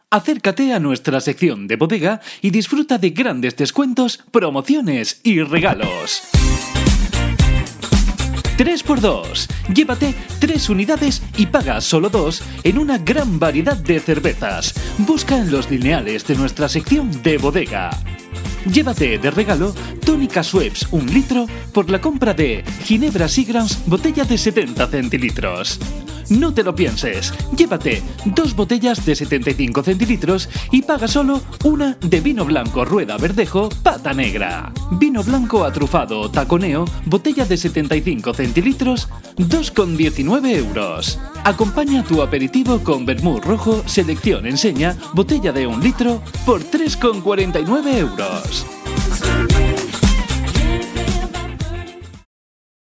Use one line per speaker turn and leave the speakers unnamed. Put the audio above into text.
Acércate a nuestra sección de bodega y disfruta de grandes descuentos, promociones y regalos. 3x2. Llévate 3 unidades y paga solo 2 en una gran variedad de cervezas. Busca en los lineales de nuestra sección de bodega. Llévate de regalo tónica Schweppes 1 litro por la compra de Ginebra Seagram's botella de 70 centilitros. No te lo pienses, llévate 2 botellas de 75 centilitros y paga solo una de vino blanco Rueda Verdejo Pata Negra. Vino blanco atrufado Taconeo, botella de 75 centilitros, 2,19 euros. Acompaña tu aperitivo con vermut rojo Selección Enseña, botella de 1 litro, por 3,49 euros.